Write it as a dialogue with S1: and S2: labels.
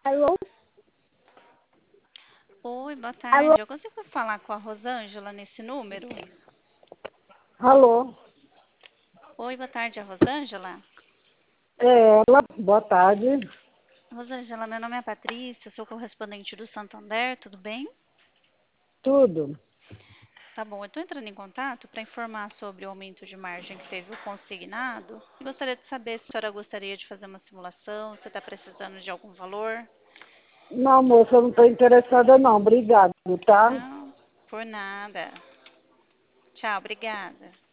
S1: Alô?
S2: Oi, boa
S1: Alô?
S2: tarde. Eu consigo falar com a Rosângela nesse número?
S1: Alô?
S2: Oi, boa tarde, a Rosângela.
S1: É ela, boa tarde.
S2: Rosângela, meu nome é Patrícia, sou correspondente do Santander, tudo bem?
S1: Tudo.
S2: Tá bom, eu estou entrando em contato para informar sobre o aumento de margem que teve o consignado. Gostaria de saber se a senhora gostaria de fazer uma simulação, se está precisando de algum valor.
S1: Não, moça, eu não estou interessada não. Obrigado, tá?
S2: Não, por nada. Tchau, obrigada.